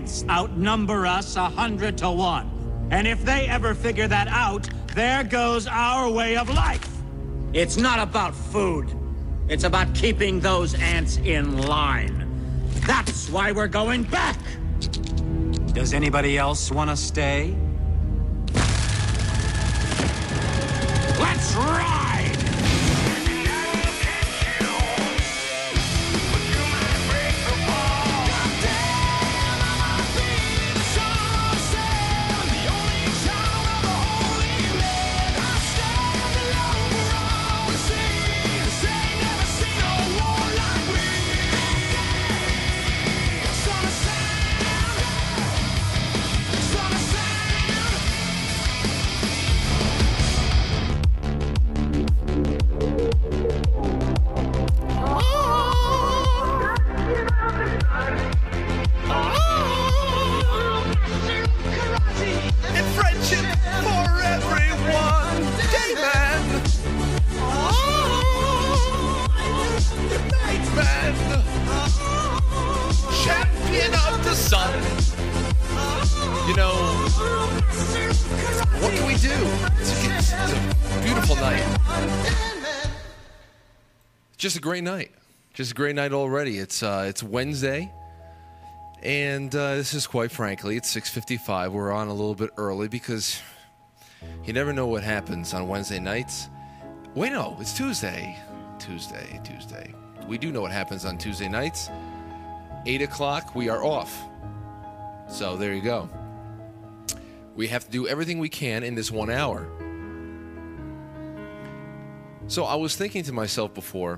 ants outnumber us 100 to 1. And if they ever figure that out, there goes our way of life. It's not about food. It's about keeping those ants in line. That's why we're going back. Does anybody else want to stay? Let's ride! Just a great night. Just a great night already. It's Wednesday, and this is, quite frankly, it's 6:55. We're on a little bit early because you never know what happens on Wednesday nights. Wait, no, it's Tuesday. Tuesday. We do know what happens on Tuesday nights. 8 o'clock, we are off. So there you go. We have to do everything we can in this 1 hour. So I was thinking to myself before,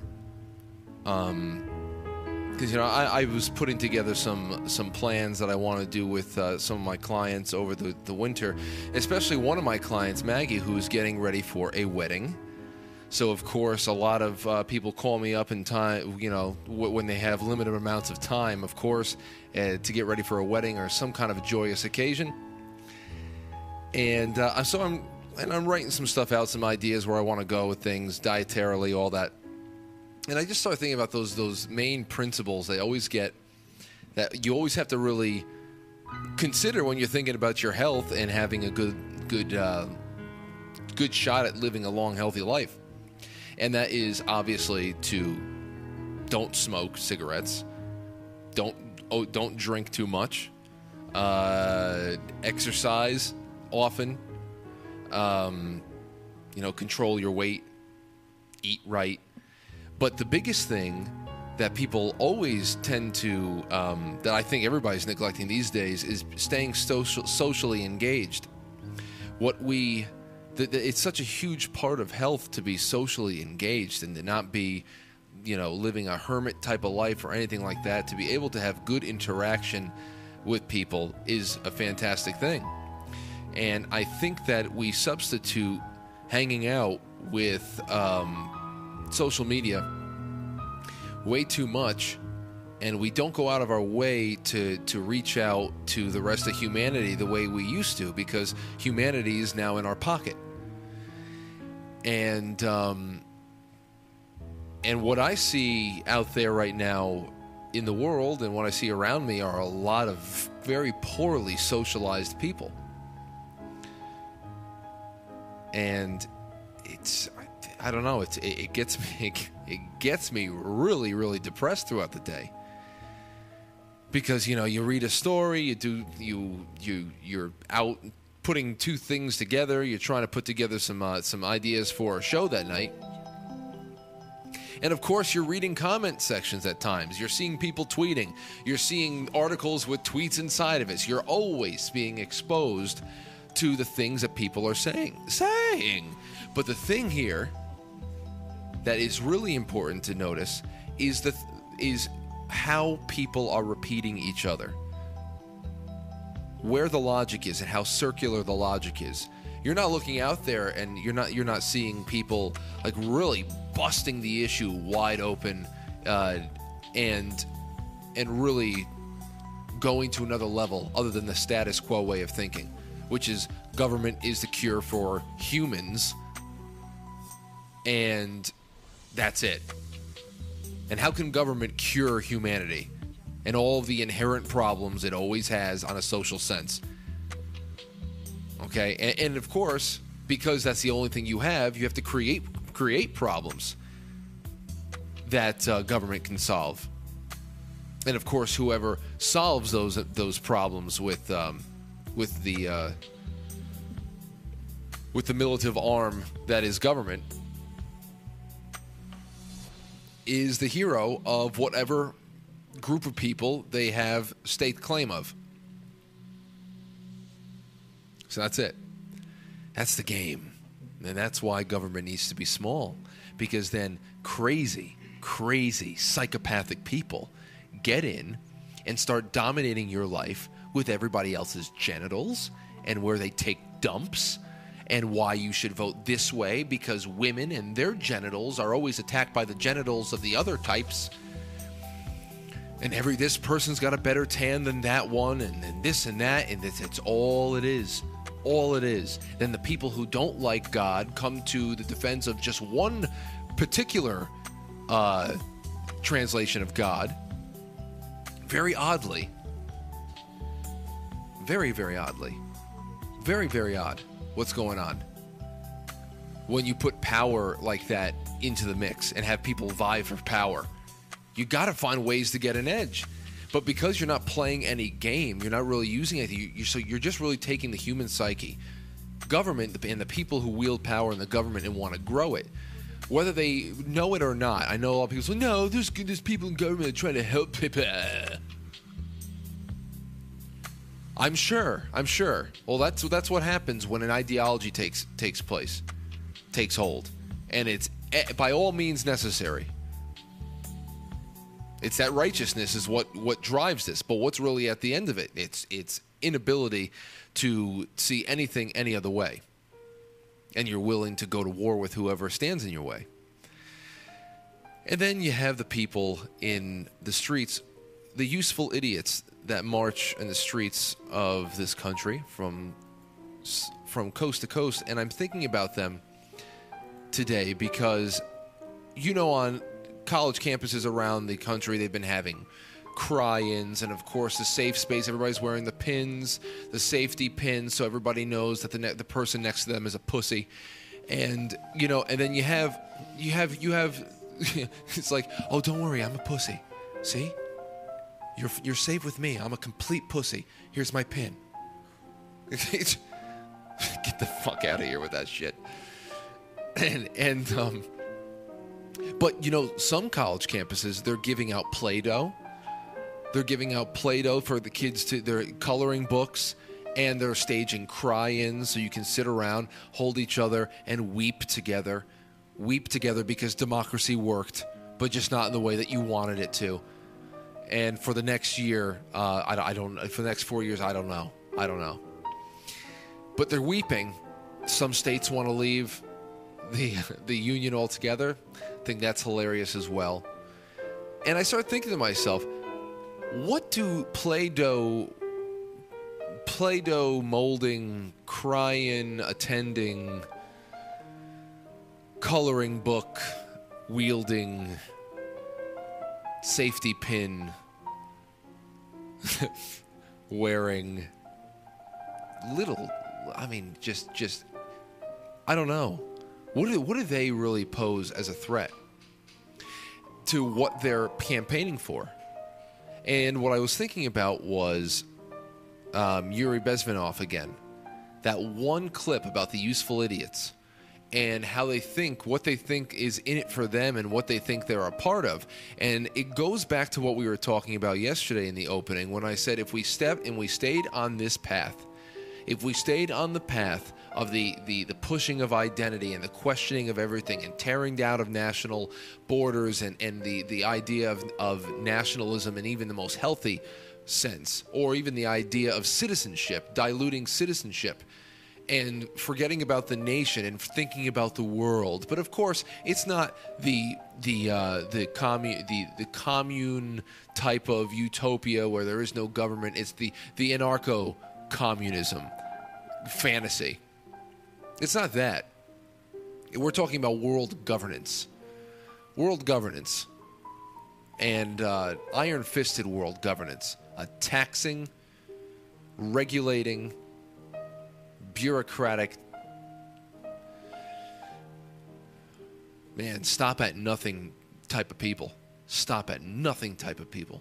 because I was putting together some plans that I want to do with some of my clients over the winter, especially one of my clients, Maggie, who is getting ready for a wedding. So of course, a lot of people call me up in time, when they have limited amounts of time, of course, to get ready for a wedding or some kind of a joyous occasion. And so I'm writing some stuff out, some ideas where I want to go with things, dietarily, all that. And I just started thinking about those main principles they always get, that you always have to really consider when you're thinking about your health and having a good shot at living a long, healthy life. And that is obviously to don't smoke cigarettes, don't drink too much, exercise often. Control your weight, eat right. But the biggest thing that people always tend to, that I think everybody's neglecting these days, is staying socially engaged. It's such a huge part of health to be socially engaged and to not be, living a hermit type of life or anything like that. To be able to have good interaction with people is a fantastic thing. And I think that we substitute hanging out with social media way too much, and we don't go out of our way to reach out to the rest of humanity the way we used to, because humanity is now in our pocket. And what I see out there right now in the world and what I see around me are a lot of very poorly socialized people. And I don't know, it gets me really, really depressed throughout the day, because you read a story, you're out putting two things together, you're trying to put together some ideas for a show that night, and of course you're reading comment sections at times, you're seeing people tweeting, you're seeing articles with tweets inside of it, you're always being exposed to the things that people are saying. But the thing here that is really important to notice is how people are repeating each other, where the logic is and how circular the logic is. You're not looking out there and you're not seeing people like really busting the issue wide open and really going to another level other than the status quo way of thinking, which is government is the cure for humans, and that's it. And how can government cure humanity? and all of the inherent problems it always has on a social sense. Okay, and of course, because that's the only thing you have to create problems that government can solve. And of course, whoever solves those problems with the militant arm that is government is the hero of whatever group of people they have state claim of. So that's it. That's the game. And that's why government needs to be small. Because then crazy, psychopathic people get in and start dominating your life with everybody else's genitals and where they take dumps and why you should vote this way because women and their genitals are always attacked by the genitals of the other types. And this person's got a better tan than that one, and this and that, and it's all it is. All it is. Then the people who don't like God come to the defense of just one particular translation of God. Very oddly. Very, very oddly. Very, very odd what's going on when you put power like that into the mix and have people vie for power. You got to find ways to get an edge. But because you're not playing any game, you're not really using it, so you're just really taking the human psyche, government, and the people who wield power in the government and want to grow it, whether they know it or not. I know a lot of people say, no, there's people in government trying to help people. I'm sure. Well, that's what happens when an ideology takes place, takes hold, and it's by all means necessary. It's that righteousness is what drives this. But what's really at the end of it? It's inability to see anything any other way. And you're willing to go to war with whoever stands in your way. And then you have the people in the streets, the useful idiots that march in the streets of this country from coast to coast. And I'm thinking about them today because, on college campuses around the country, they've been having cry-ins, and of course the safe space, everybody's wearing the pins, the safety pins, so everybody knows that the person next to them is a pussy. And and then you have it's like, oh, don't worry, I'm a pussy, see, you're safe with me, I'm a complete pussy, here's my pin. Get the fuck out of here with that shit. But, some college campuses, they're giving out Play-Doh. They're giving out Play-Doh for the kids they're coloring books, and they're staging cry-ins so you can sit around, hold each other, and weep together. Weep together because democracy worked, but just not in the way that you wanted it to. And for the next year, for the next 4 years, I don't know. But they're weeping. Some states want to leave the union altogether. I think that's hilarious as well. And I started thinking to myself, what do Play-Doh molding, crying, attending, coloring book, wielding, safety pin, wearing, just I don't know. What do they really pose as a threat to what they're campaigning for? And what I was thinking about was Yuri Bezmenov again. That one clip about the useful idiots and how they think, what they think is in it for them and what they think they're a part of. And it goes back to what we were talking about yesterday in the opening when I said if we stepped and we stayed on this path, if we stayed on the path of the pushing of identity and the questioning of everything and tearing down of national borders and the idea of nationalism and even the most healthy sense, or even the idea of citizenship, diluting citizenship and forgetting about the nation and thinking about the world. But of course, it's not the commune type of utopia where there is no government. It's the anarcho-communism fantasy. It's not that. We're talking about world governance. World governance. and iron-fisted world governance. A taxing, regulating, bureaucratic, man, stop at nothing type of people. Stop at nothing type of people.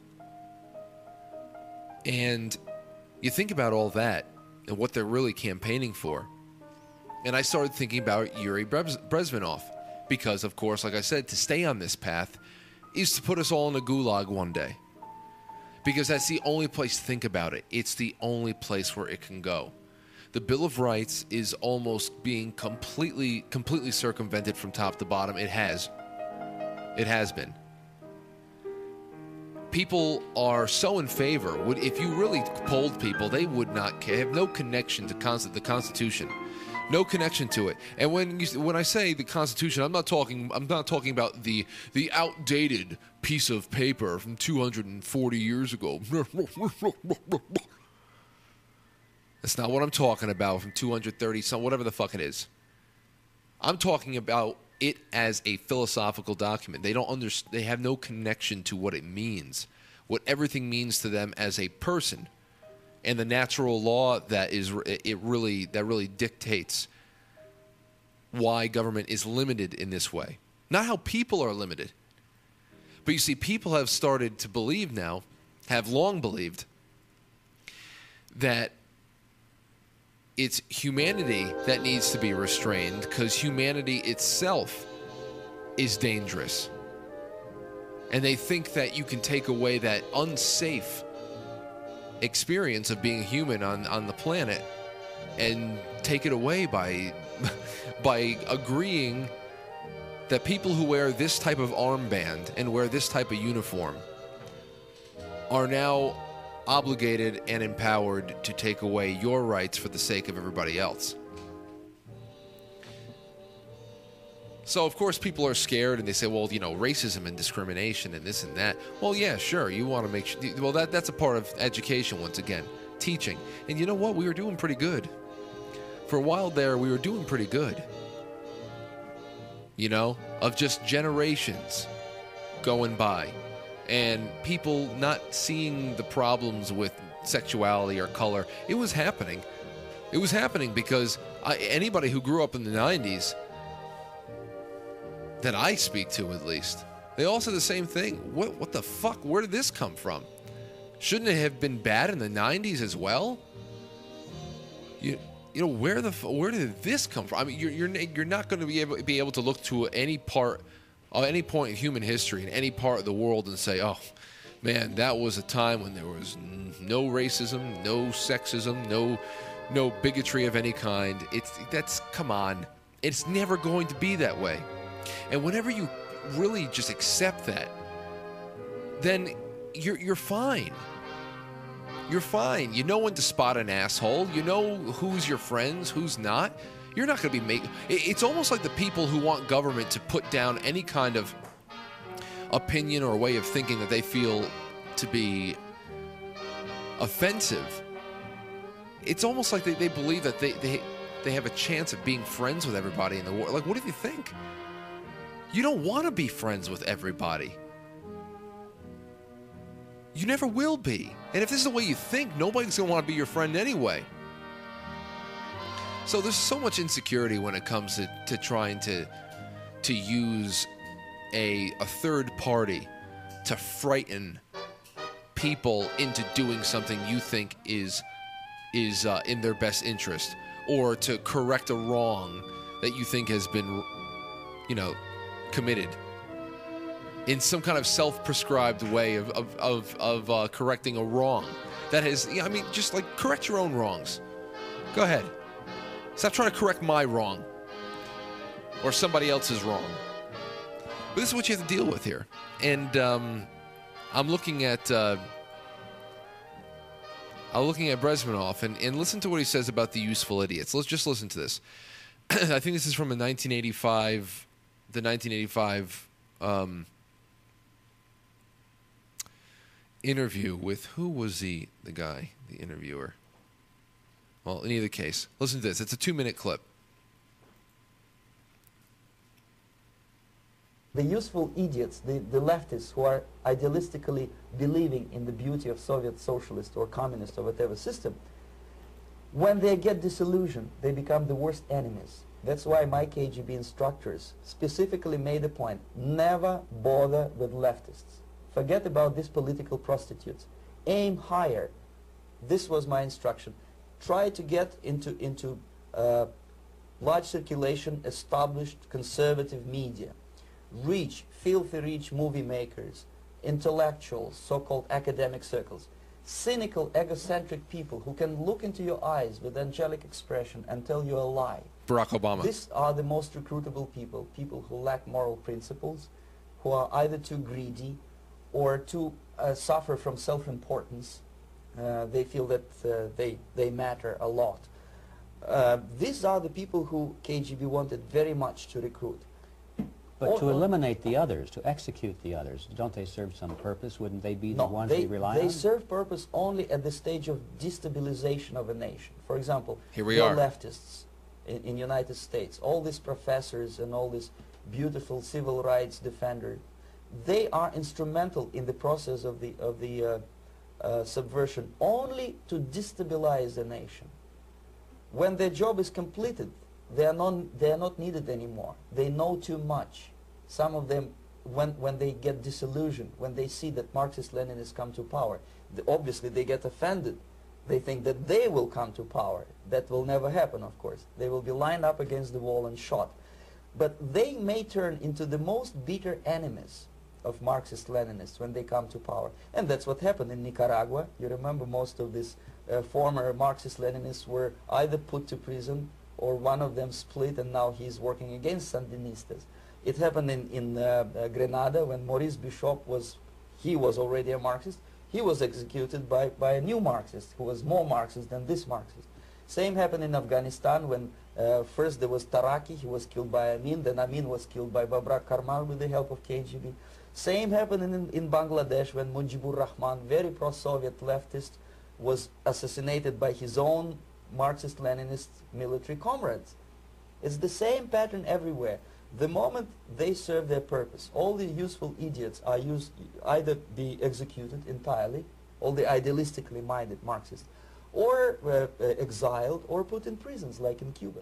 And you think about all that and what they're really campaigning for. And I started thinking about Yuri Bezmenov because, of course, like I said, to stay on this path is to put us all in a gulag one day. Because that's the only place to think about it. It's the only place where it can go. The Bill of Rights is almost being completely circumvented from top to bottom. It has. It has been. People are so in favor. If you really polled people, they would not have no connection to the Constitution, no connection to it. And when I say the Constitution, I'm not talking about the outdated piece of paper from 240 years ago. That's not what I'm talking about from 230 some whatever the fuck it is. I'm talking about it as a philosophical document. They have no connection to what it means, what everything means to them as a person, and the natural law that really dictates why government is limited in this way. Not how people are limited. But you see, people have started to believe now, have long believed, that it's humanity that needs to be restrained because humanity itself is dangerous. And they think that you can take away that unsafe experience of being human on the planet and take it away by agreeing that people who wear this type of armband and wear this type of uniform are now obligated and empowered to take away your rights for the sake of everybody else. So, of course, people are scared and they say, well, racism and discrimination and this and that. Well, yeah, sure, you want to make sure. Well, that's a part of education, once again, teaching. And you know what? We were doing pretty good. For a while there, we were doing pretty good. Of just generations going by. And people not seeing the problems with sexuality or color. It was happening. It was happening because anybody who grew up in the 90s, that I speak to at least, they all said the same thing. What the fuck? Where did this come from? Shouldn't it have been bad in the 90s as well? Where did this come from? I mean, you're not going to be able to look to any point in human history in any part of the world and say, oh man, that was a time when there was no racism, no sexism, no bigotry of any kind. Come on. It's never going to be that way. And whenever you really just accept that, then you're fine. You're fine. You know when to spot an asshole. You know who's your friends, who's not. You're not going to be making... It's almost like the people who want government to put down any kind of opinion or way of thinking that they feel to be offensive. It's almost like they believe that they have a chance of being friends with everybody in the world. Like, what do you think? You don't want to be friends with everybody. You never will be. And if this is the way you think, nobody's going to want to be your friend anyway. So there's so much insecurity when it comes to trying to use a third party to frighten people into doing something you think is in their best interest, or to correct a wrong that you think has been, committed in some kind of self-prescribed way of correcting a wrong that has, just like correct your own wrongs. Go ahead. Stop trying to correct my wrong or somebody else's wrong. But this is what you have to deal with here. And I'm looking at Bezmenov and listen to what he says about the useful idiots. Let's just listen to this. I think this is from the 1985 interview with, who was the guy, the interviewer? Well, in either case, listen to this. It's a 2-minute clip. the useful idiots, the leftists who are idealistically believing in the beauty of Soviet socialist or communist or whatever system, when they get disillusioned, they become the worst enemies. That's why my KGB instructors specifically made a point: never bother with leftists. Forget about these political prostitutes. Aim higher. This was my instruction. Try to get into large circulation, established conservative media. Rich, filthy rich movie makers, intellectuals, so-called academic circles, cynical, egocentric people who can look into your eyes with angelic expression and tell you a lie. Barack Obama. These are the most recruitable people, people who lack moral principles, who are either too greedy or too suffer from self-importance. They feel that they matter a lot. These are the people who KGB wanted very much to recruit. But to eliminate the others, to execute the others, don't they serve some purpose? Wouldn't they be the ones they rely on? They serve purpose only at the stage of destabilization of a nation. For example, here we the are. leftists in United States, all these professors and all these beautiful civil rights defenders, they are instrumental in the process of the subversion only to destabilize the nation. When their job is completed, they are not needed anymore. They know too much. Some of them, when they get disillusioned, when they see that Marxist-Leninists come to power, obviously they get offended. They think that they will come to power. That will never happen, of course. They will be lined up against the wall and shot. But they may turn into the most bitter enemies of Marxist-Leninists when they come to power. And that's what happened in Nicaragua. You remember most of these former Marxist-Leninists were either put to prison or one of them split, and now he's working against Sandinistas. It happened in Grenada when Maurice Bishop was already a Marxist. He was executed by a new Marxist who was more Marxist than this Marxist. Same happened in Afghanistan when first there was Taraki, he was killed by Amin, then Amin was killed by Babrak Karmal with the help of KGB. Same happened in Bangladesh when Mujibur Rahman, very pro-Soviet leftist, was assassinated by his own Marxist-Leninist military comrades. It's the same pattern everywhere. The moment they serve their purpose, all the useful idiots are either be executed entirely, all the idealistically minded Marxists, or exiled or put in prisons like in Cuba.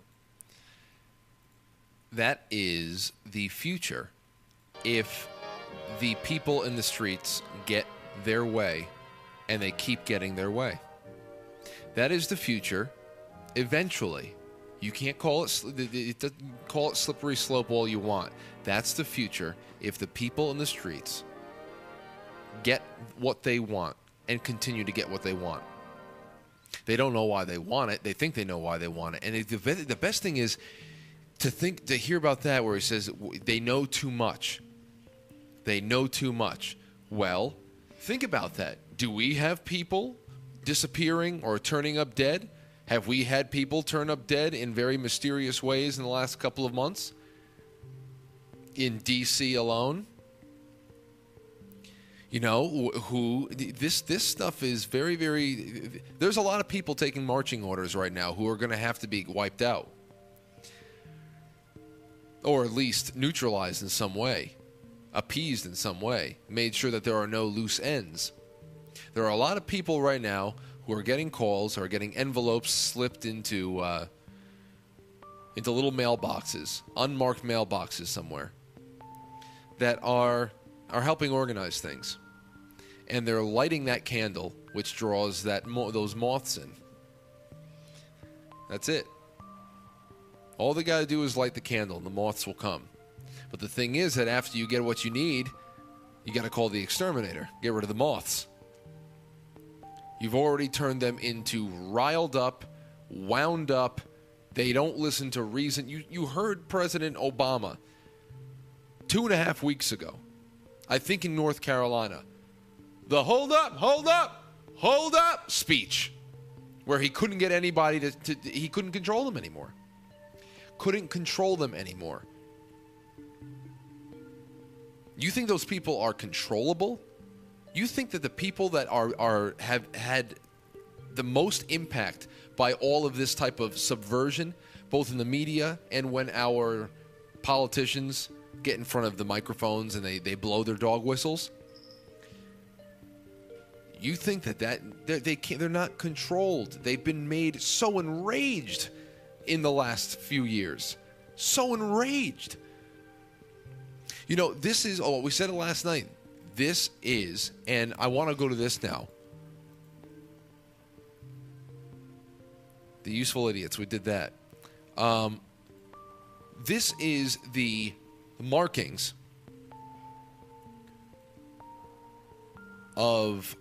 That is the future if the people in the streets get their way and they keep getting their way. That is the future eventually. You can't call it slippery slope all you want. That's the future if the people in the streets get what they want and continue to get what they want. They don't know why they want it. They think they know why they want it. And the best thing is to hear about that where he says they know too much. They know too much. Well, think about that. Do we have people disappearing or turning up dead? Have we had people turn up dead in very mysterious ways in the last couple of months? In D.C. alone? You know, this stuff is very, very... There's a lot of people taking marching orders right now who are going to have to be wiped out. Or at least neutralized in some way. Appeased in some way. Made sure that there are no loose ends. There are a lot of people right now who are getting calls or getting envelopes slipped into little mailboxes, unmarked mailboxes somewhere, that are helping organize things. And they're lighting that candle, which draws those moths in. That's it. All they got to do is light the candle, and the moths will come. But the thing is that after you get what you need, you got to call the exterminator, get rid of the moths. You've already turned them into riled up, wound up. They don't listen to reason. You heard President Obama 2.5 weeks ago, I think in North Carolina, the hold up speech, where he couldn't get anybody he couldn't control them anymore. Couldn't control them anymore. You think those people are controllable? You think that the people that have had the most impact by all of this type of subversion, both in the media and when our politicians get in front of the microphones and they blow their dog whistles. You think that they're not controlled. They've been made so enraged in the last few years. So enraged. You know, this is, we said it last night. This is, and I want to go to this now. The useful idiots, we did that. This is the markings of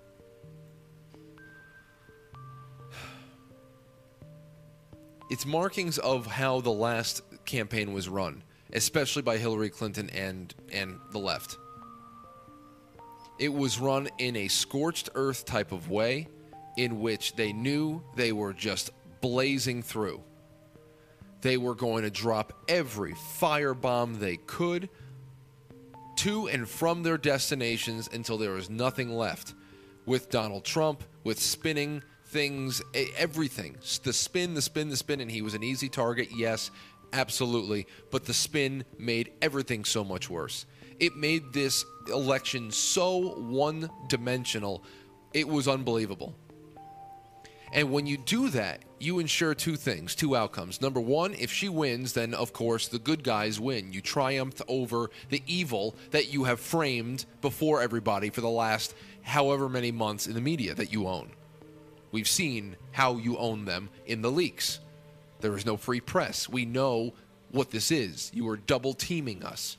it's markings of how the last campaign was run, especially by Hillary Clinton and the left. It was run in a scorched earth type of way in which they knew they were just blazing through. They were going to drop every firebomb they could to and from their destinations until there was nothing left. With Donald Trump, with spinning things, everything. The spin, and he was an easy target, yes, absolutely. But the spin made everything so much worse. It made this election so one-dimensional, it was unbelievable. And when you do that, you ensure two things, two outcomes. Number one, if she wins, then, of course, the good guys win. You triumphed over the evil that you have framed before everybody for the last however many months in the media that you own. We've seen how you own them in the leaks. There is no free press. We know what this is. You are double teaming us.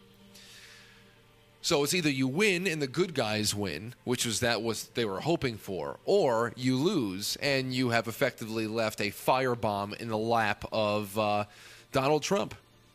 So it's either you win and the good guys win, which was what they were hoping for, or you lose and you have effectively left a firebomb in the lap of Donald Trump.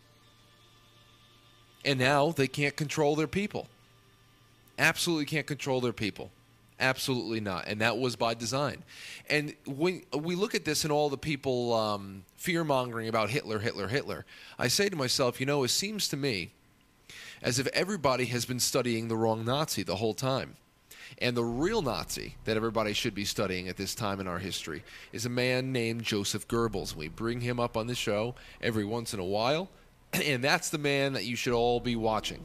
And now they can't control their people. Absolutely can't control their people. Absolutely not. And that was by design. And when we look at this and all the people fear-mongering about Hitler, I say to myself, it seems to me as if everybody has been studying the wrong Nazi the whole time. And the real Nazi that everybody should be studying at this time in our history is a man named Joseph Goebbels. We bring him up on the show every once in a while, and that's the man that you should all be watching.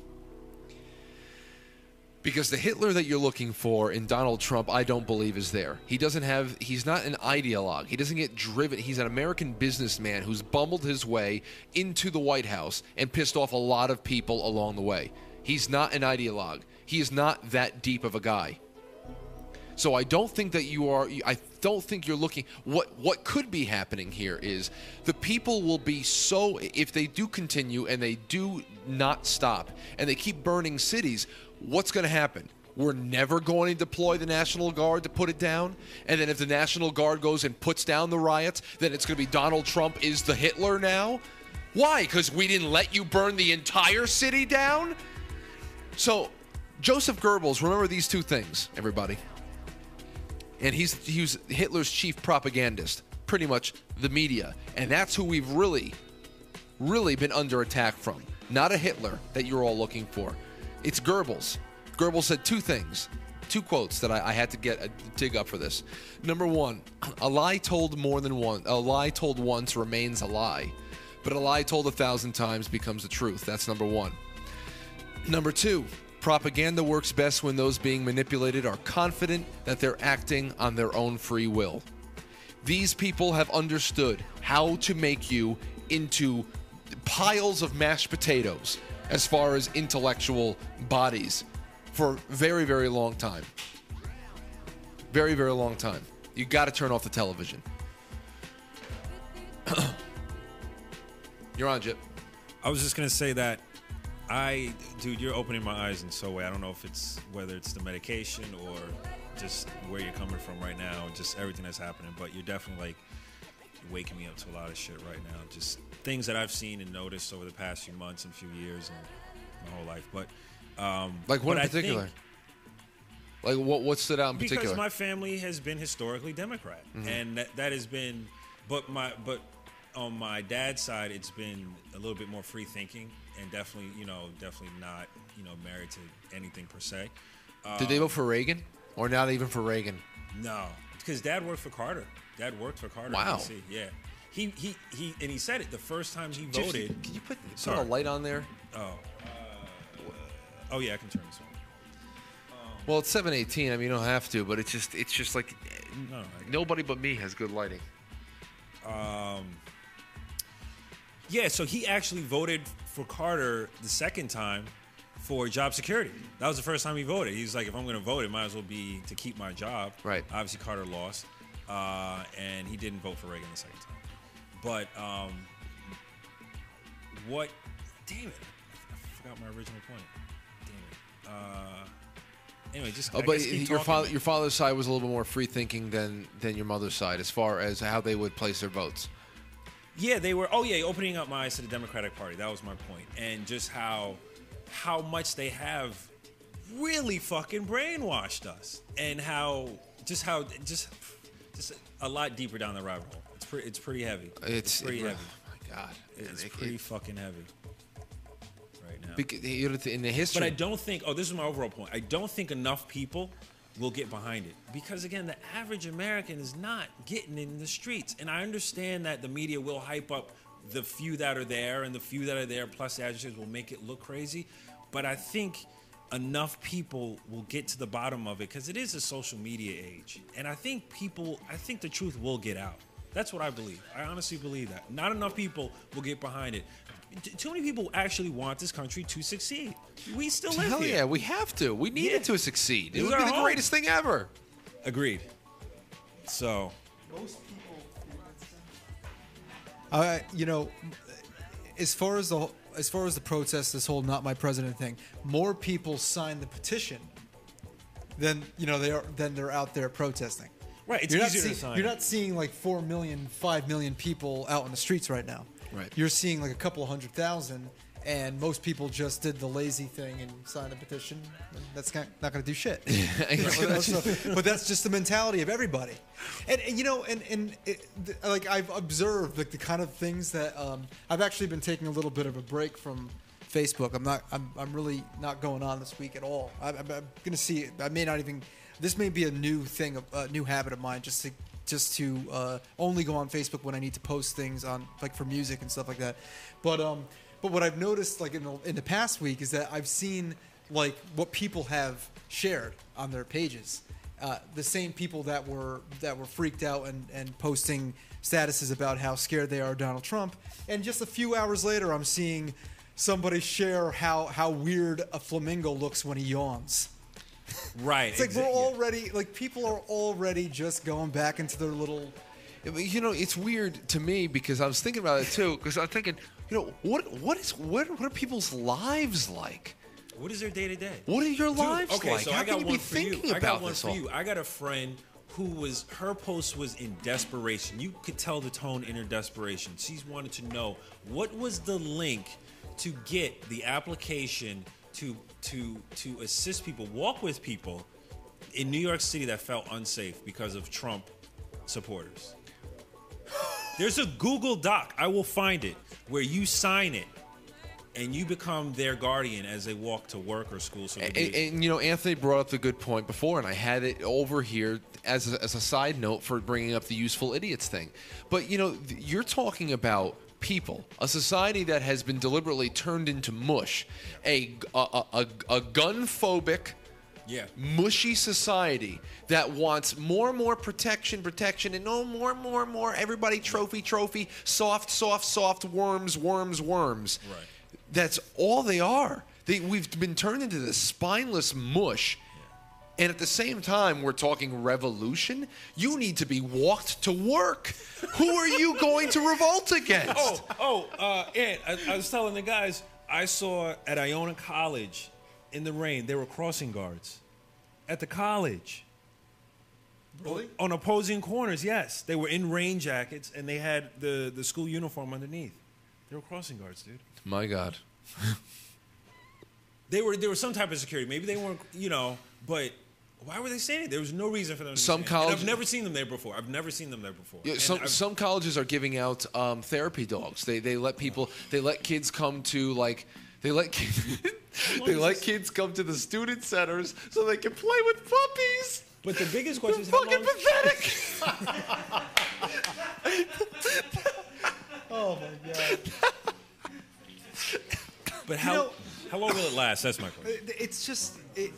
Because the Hitler that you're looking for in Donald Trump, I don't believe is there. He's not an ideologue. He doesn't get driven. He's an American businessman who's bumbled his way into the White House and pissed off a lot of people along the way. He's not an ideologue. He is not that deep of a guy. So I don't think that I don't think you're looking. What could be happening here is the people will be so, if they do continue and they do not stop and they keep burning cities, what's going to happen? We're never going to deploy the National Guard to put it down. And then if the National Guard goes and puts down the riots, then it's going to be Donald Trump is the Hitler now? Why? Because we didn't let you burn the entire city down? So Joseph Goebbels, remember these two things, everybody. And he was Hitler's chief propagandist, pretty much the media. And that's who we've really, really been under attack from. Not a Hitler that you're all looking for. It's Goebbels. Goebbels said two things, two quotes that I had to dig up for this. Number one, a lie told once remains a lie, but a lie told 1,000 times becomes the truth. That's number one. Number two, propaganda works best when those being manipulated are confident that they're acting on their own free will. These people have understood how to make you into piles of mashed potatoes as far as intellectual bodies for a very, very long time. Very, very long time. You got to turn off the television. You're on, Jip. I was just going to say that dude, you're opening my eyes in so way. I don't know whether it's the medication or just where you're coming from right now, just everything that's happening, but you're definitely waking me up to a lot of shit right now. Just things that I've seen and noticed over the past few months and few years and my whole life. But like what in particular? Like what stood out in particular? Because my family has been historically Democrat, and that has been. But on my dad's side, it's been a little bit more free thinking, and definitely not married to anything per se. Did they vote for Reagan, or not even for Reagan? No, because Dad worked for Carter. Wow. Yeah. He and he said it the first time he voted. Can you put a light on there? Oh yeah, I can turn this on. Well, it's 7:18. I mean, you don't have to, but it's just like nobody but me has good lighting. Yeah, so he actually voted for Carter the second time for job security. That was the first time he voted. He was like, if I'm going to vote, it might as well be to keep my job. Right. Obviously, Carter lost, and he didn't vote for Reagan the second time. But what? Damn it! I forgot my original point. Damn it. Anyway, just. But your father's side was a little bit more free thinking than your mother's side, as far as how they would place their votes. Yeah, they were. Oh yeah, opening up my eyes to the Democratic Party. That was my point, and just how much they have really fucking brainwashed us, and how just a lot deeper down the rabbit hole. It's pretty heavy. It's pretty heavy. Oh my God, it's pretty fucking heavy right now. In the history, but I don't think. Oh, this is my overall point. I don't think enough people will get behind it, because again, the average American is not getting in the streets. And I understand that the media will hype up the few that are there, and the few that are there plus the adjectives will make it look crazy. But I think enough people will get to the bottom of it, because it is a social media age. And I think the truth will get out. That's what I believe. I honestly believe that. Not enough people will get behind it. Too many people actually want this country to succeed. We still live Hell here. yeah, we have to. We need it to succeed. It This would is be our the greatest thing ever. Agreed. So, Most people. As far as the protest, this whole "Not My President" thing, more people signed the petition than they're out there protesting. right, it's You're easier not to sign. You're not seeing like 4 million, 5 million people out on the streets right now. Right. You're seeing like a couple of 100,000, and most people just did the lazy thing and signed a petition. And that's not going to do shit. But that's just the mentality of everybody. And I've observed like the kind of things that I've actually been taking a little bit of a break from Facebook. I'm really not going on this week at all. I'm going to see. I may not even. This may be a new thing, a new habit of mine, just to only go on Facebook when I need to post things on, like, for music and stuff like that. But what I've noticed, like, in the past week, is that I've seen like what people have shared on their pages. The same people that were freaked out and posting statuses about how scared they are of Donald Trump, and just a few hours later, I'm seeing somebody share how weird a flamingo looks when he yawns. Right. It's like we're already, like, people are already just going back into their little. It's weird to me, because I was thinking about it too. Because I'm thinking, what are people's lives like? What is their day to day? What are your lives okay, like? So How I got can you one be for you. thinking I got about one this for all? you. I got a friend her post was in desperation. You could tell the tone in her desperation. She's wanted to know what was the link to get the application to assist people, walk with people in New York City that felt unsafe because of Trump supporters. There's a Google Doc, I will find it, where you sign it and you become their guardian as they walk to work or school. So And Anthony brought up the good point before, and I had it over here as a side note for bringing up the useful idiots thing. But you're talking about people, a society that has been deliberately turned into mush, a gun-phobic, mushy society that wants more and more protection, and more. Everybody trophy, soft, worms. Right. That's all they are. We've been turned into this spineless mush. And at the same time, we're talking revolution. You need to be walked to work. Who are you going to revolt against? And I was telling the guys, I saw at Iona College in the rain, there were crossing guards at the college. Really? On opposing corners, yes. They were in rain jackets, and they had the school uniform underneath. They were crossing guards, dude. My God. They were some type of security. Maybe they weren't, but why were they standing? There was no reason for them to stand. And I've never seen them there before. Yeah, some colleges are giving out therapy dogs. They let kids come to kids come to the student centers so they can play with puppies. But the biggest question is fucking pathetic. But how long will it last? That's my question. It's just it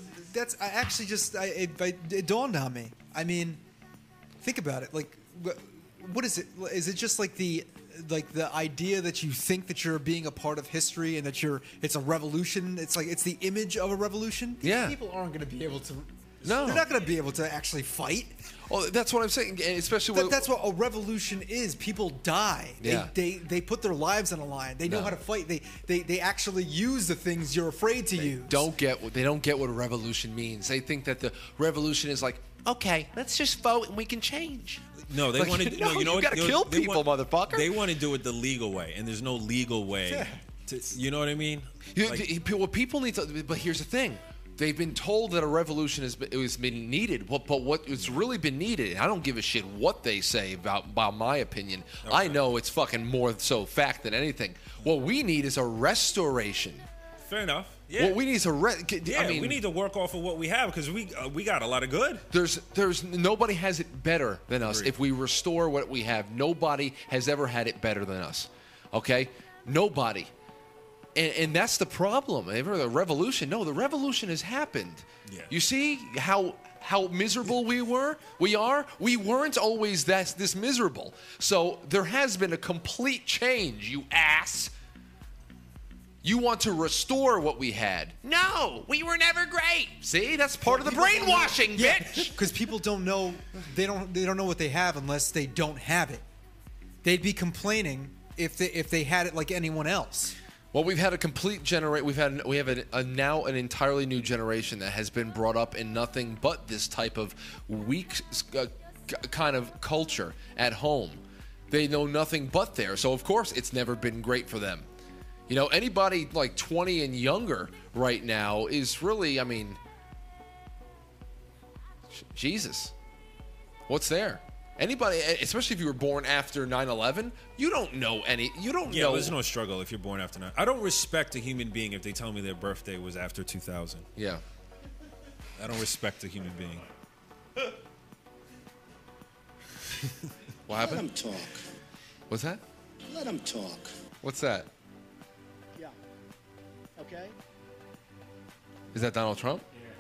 dawned on me. I mean, think about it. Like, what is it? Is it just like the idea that you think that you're being a part of history and that it's a revolution? It's like it's the image of a revolution. Yeah. People aren't going to be able to. No, they're not going to be able to actually fight. Oh, that's what I'm saying. Especially that's what a revolution is. People die. Yeah. They put their lives on the line. They know how to fight. They actually use the things you're afraid to use. They don't get what a revolution means. They think that the revolution is like, okay, let's just vote and we can change. No, they want to. No, you know what? You gotta kill people, motherfucker. They want to do it the legal way, and there's no legal way. You know what I mean? People need to. But here's the thing. They've been told that a revolution has been needed, but what's really been needed, and I don't give a shit what they say about my opinion. Okay. I know it's fucking more so fact than anything. What we need is a restoration. Fair enough. Yeah. What we need is we need to work off of what we have because we got a lot of good. There's nobody has it better than us. Agreed. If we restore what we have, nobody has ever had it better than us. Okay, nobody. And that's the problem. The revolution. No, the revolution has happened. Yeah. You see how miserable we were? We are? We weren't always this miserable. So there has been a complete change, you ass. You want to restore what we had. No, we were never great. See, that's part of the brainwashing, bitch. Because people don't know, they don't know what they have unless they don't have it. They'd be complaining if they had it like anyone else. Well, we've had a complete generation. We have now an entirely new generation that has been brought up in nothing but this type of weak kind of culture at home. They know nothing but there. So of course, it's never been great for them. You know, anybody like 20 and younger right now is really, I mean, Jesus, what's there? Anybody, especially if you were born after 9/11, you don't know any. You don't know. Yeah, there's no struggle if you're born after 9. I don't respect a human being if they tell me their birthday was after 2000. Yeah. I don't respect a human being. What happened? Let him talk. What's that? Let him talk. What's that? Yeah. Okay. Is that Donald Trump? Yeah.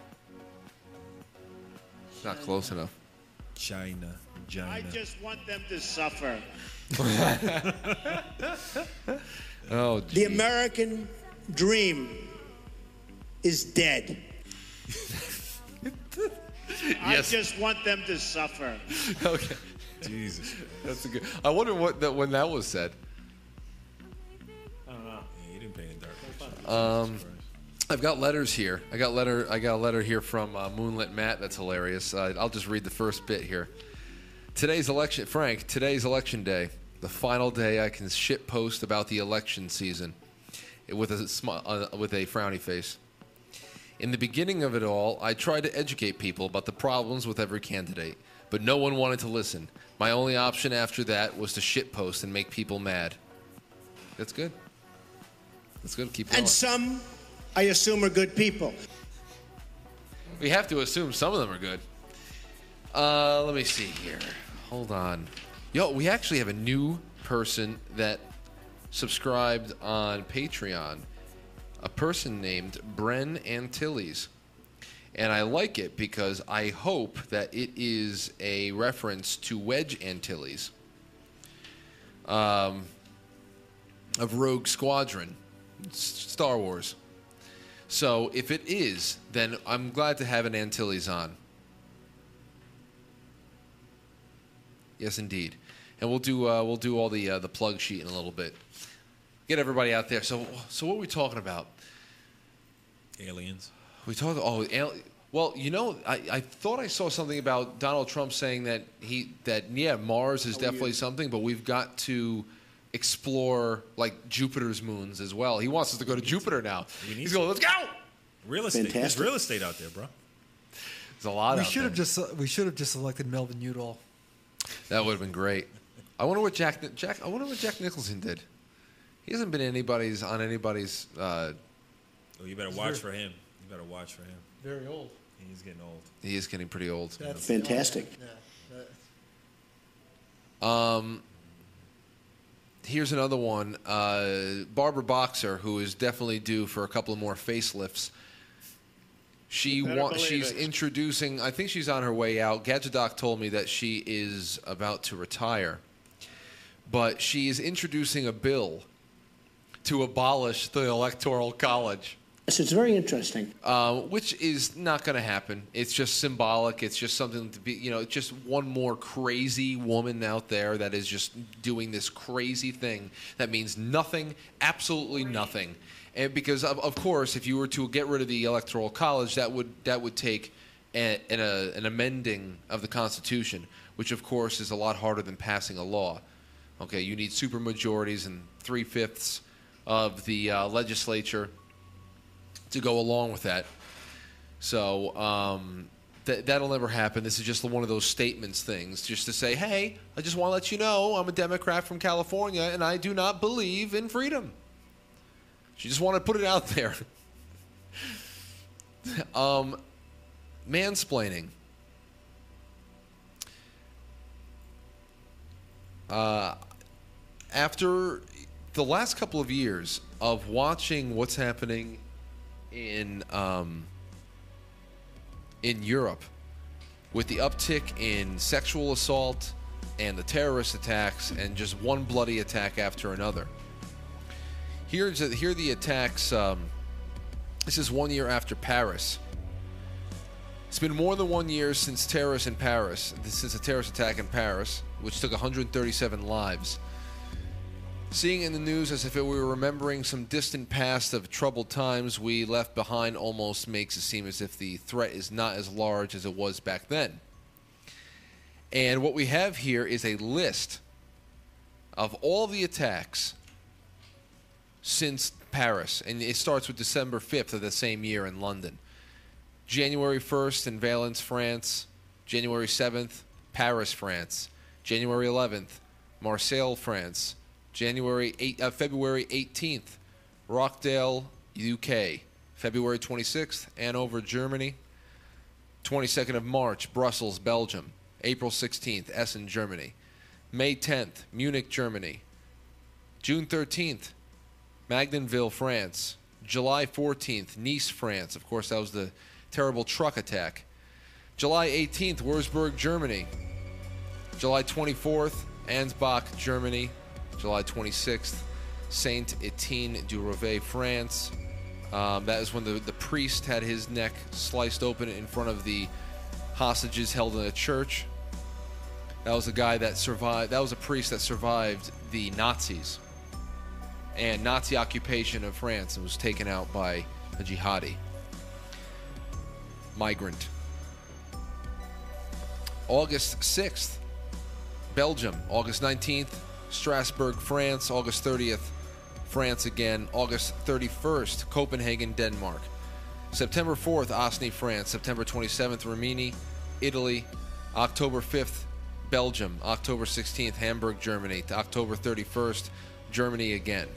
It's not close enough. China. I just want them to suffer. Oh, the American dream is dead. I just want them to suffer. Okay. Jesus. That's a good. I wonder when that was said. I don't know. Yeah, you didn't paint it dark. I've got letters here. I got a letter here from Moonlit Matt. That's hilarious. I'll just read the first bit here. Today's election day. The final day I can shit post about the election season, with a frowny face. In the beginning of it all, I tried to educate people about the problems with every candidate, but no one wanted to listen. My only option after that was to shit post and make people mad. That's good. That's good. Keep going. And some, I assume, are good people. We have to assume some of them are good. Let me see here. Hold on. Yo, we actually have a new person that subscribed on Patreon. A person named Bren Antilles. And I like it because I hope that it is a reference to Wedge Antilles of Rogue Squadron, Star Wars. So if it is, then I'm glad to have an Antilles on. Yes, indeed. And we'll do all the plug sheet in a little bit. Get everybody out there. So what are we talking about? Aliens. We talked. Well, you know, I thought I saw something about Donald Trump saying that Mars is definitely something, but we've got to explore like Jupiter's moons as well. He wants us to go to Jupiter now. He's going, let's go. Real estate. There's real estate out there, bro. There's a lot. We should have just elected Melvin Udall. That would have been great. I wonder what Jack Nicholson did. He hasn't been on anybody's. Oh, you better watch for him. You better watch for him. Very old. He's getting old. He is getting pretty old. That's fantastic. Yeah. Here's another one. Barbara Boxer, who is definitely due for a couple of more facelifts. She's introducing, I think she's on her way out. Gadget Doc told me that she is about to retire. But she is introducing a bill to abolish the Electoral College. Yes, it's very interesting. Which is not going to happen. It's just symbolic. It's just something to be, just one more crazy woman out there that is just doing this crazy thing that means nothing, absolutely nothing. And because, of course, if you were to get rid of the Electoral College, that would take an amending of the Constitution, which, of course, is a lot harder than passing a law. Okay, you need supermajorities and 3/5 of the legislature to go along with that. So that'll never happen. This is just one of those statements things, just to say, hey, I just want to let you know I'm a Democrat from California and I do not believe in freedom. She just wanted to put it out there. Mansplaining. After the last couple of years of watching what's happening in Europe with the uptick in sexual assault and the terrorist attacks and just one bloody attack after another. Here are the attacks. This is 1 year after Paris. It's been more than 1 year since a terrorist attack in Paris, which took 137 lives. Seeing in the news as if we were remembering some distant past of troubled times we left behind almost makes it seem as if the threat is not as large as it was back then. And what we have here is a list of all the attacks since Paris. And it starts with December 5th of the same year in London. January 1st in Valence, France. January 7th, Paris, France. January 11th, Marseille, France. February 18th, Rockdale, UK. February 26th, Hanover, Germany. 22nd of March, Brussels, Belgium. April 16th, Essen, Germany. May 10th, Munich, Germany. June 13th, Magnanville, France. July 14th, Nice, France. Of course, that was the terrible truck attack. July 18th, Wurzburg, Germany. July 24th, Ansbach, Germany. July 26th, Saint-Étienne-du-Rouvray, France. That is when the priest had his neck sliced open in front of the hostages held in a church. That was a guy that survived. That was a priest that survived the Nazis and Nazi occupation of France and was taken out by a jihadi migrant. August 6th, Belgium. August 19th, Strasbourg, France. August 30th, France again. August 31st, Copenhagen, Denmark. September 4th, Osny, France. September 27th, Rimini, Italy. October 5th, Belgium. October 16th, Hamburg, Germany. October 31st, Germany again.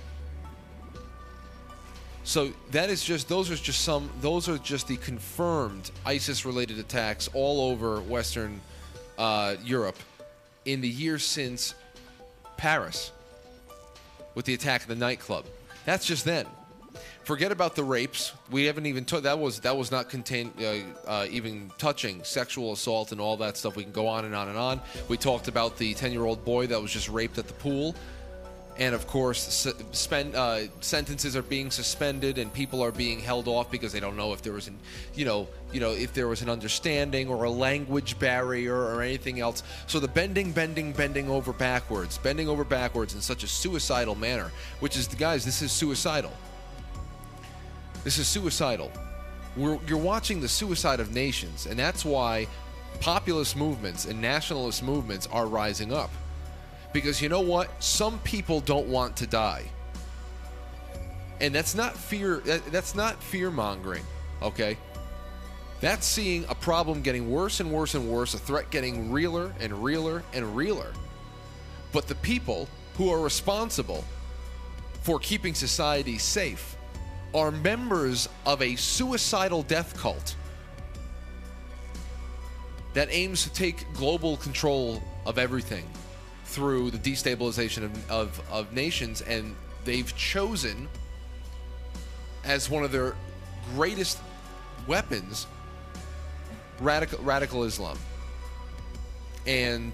So those are just the confirmed ISIS-related attacks all over Western Europe in the years since Paris with the attack of the nightclub. That's just then. Forget about the rapes. We haven't even that was not contained even touching sexual assault and all that stuff. We can go on and on and on. We talked about the 10-year-old boy that was just raped at the pool. And of course, sentences are being suspended, and people are being held off because they don't know if there was if there was an understanding or a language barrier or anything else. So the bending over backwards in such a suicidal manner, which is, guys, this is suicidal. This is suicidal. You're watching the suicide of nations, and that's why populist movements and nationalist movements are rising up. Because you know what? Some people don't want to die. And that's not fear. That's not fear-mongering, okay? That's seeing a problem getting worse and worse and worse, a threat getting realer and realer and realer. But the people who are responsible for keeping society safe are members of a suicidal death cult that aims to take global control of everything through the destabilization of nations, and they've chosen as one of their greatest weapons radical Islam and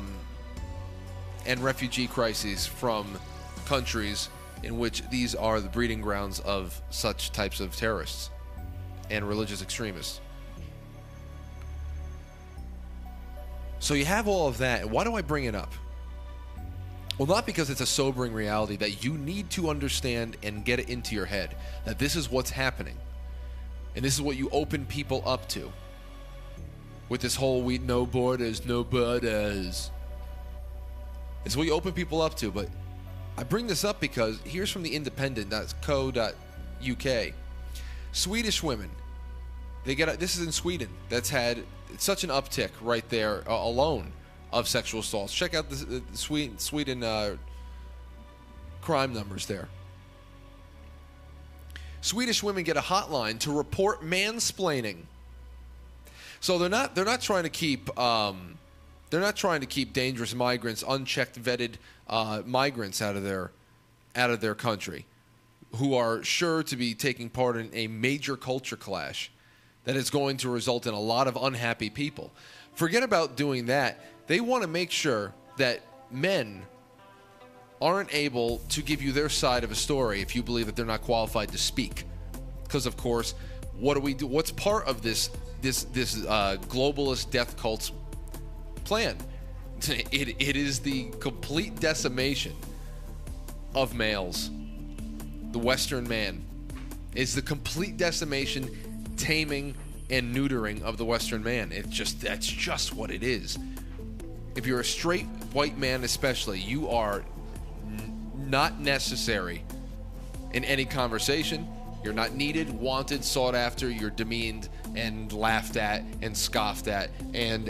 refugee crises from countries in which these are the breeding grounds of such types of terrorists and religious extremists. So you have all of that. Why do I bring it up? Well, not because it's a sobering reality that you need to understand and get it into your head, that this is what's happening. And this is what you open people up to. With this whole no borders, no borders. It's what you open people up to. But I bring this up because here's from the independent.co.uk. Swedish women. This is in Sweden. That's had such an uptick right there alone of sexual assaults. Check out the Sweden crime numbers there. Swedish women get a hotline to report mansplaining. So they're not trying to keep dangerous migrants, unchecked, vetted migrants out of their country, who are sure to be taking part in a major culture clash that is going to result in a lot of unhappy people. Forget about doing that. They want to make sure that men aren't able to give you their side of a story if you believe that they're not qualified to speak. Because, of course, what do we do? What's part of this globalist death cult's plan? It is the complete decimation of males. The Western man is the complete decimation, taming, and neutering of the Western man. That's just what it is. If you're a straight white man especially, you are not necessary in any conversation. You're not needed, wanted, sought after. You're demeaned and laughed at and scoffed at, and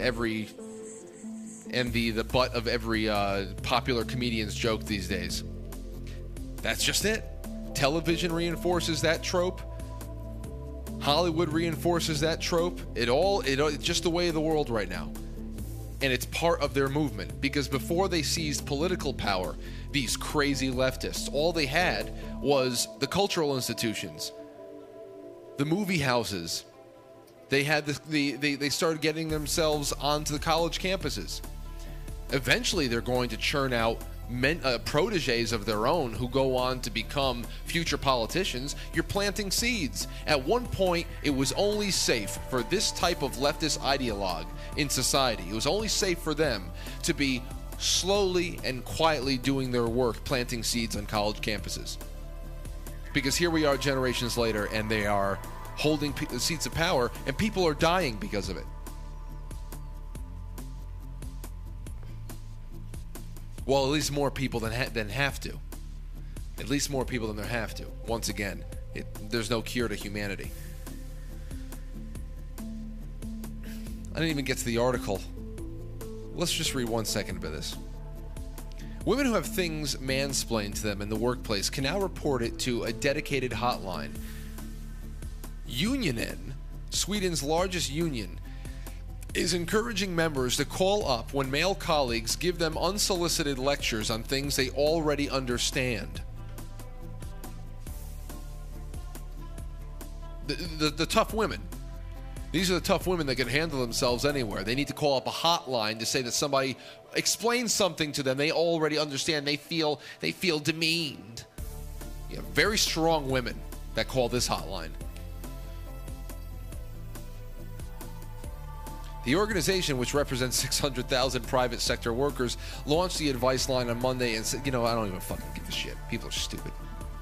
the butt of every popular comedian's joke these days. That's just it. Television reinforces that trope. Hollywood reinforces that trope. It's just the way of the world right now. And it's part of their movement, because before they seized political power, these crazy leftists, all they had was the cultural institutions, the movie houses. They had they started getting themselves onto the college campuses. Eventually, they're going to churn out proteges of their own who go on to become future politicians. You're planting seeds. At one point, it was only safe for this type of leftist ideologue in society. It was only safe for them to be slowly and quietly doing their work, planting seeds on college campuses. Because here we are generations later, and they are holding seats of power, and people are dying because of it. Well, at least more people than have to. At least more people than there have to. Once again, there's no cure to humanity. I didn't even get to the article. Let's just read 1 second of this. Women who have things mansplained to them in the workplace can now report it to a dedicated hotline. Unionen, Sweden's largest union, is encouraging members to call up when male colleagues give them unsolicited lectures on things they already understand. The tough women. These are the tough women that can handle themselves anywhere. They need to call up a hotline to say that somebody explains something to them they already understand. They feel demeaned. You have very strong women that call this hotline. The organization, which represents 600,000 private sector workers, launched the advice line on Monday and said, I don't even fucking give a shit. People are stupid.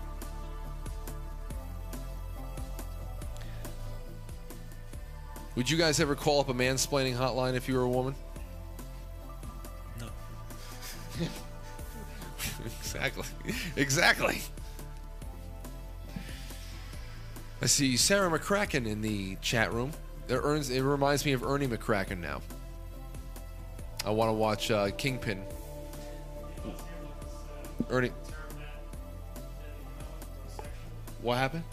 Would you guys ever call up a mansplaining hotline if you were a woman? No. Exactly. I see Sarah McCracken in the chat room. It reminds me of Ernie McCracken now. I want to watch Kingpin. Ernie. What happened?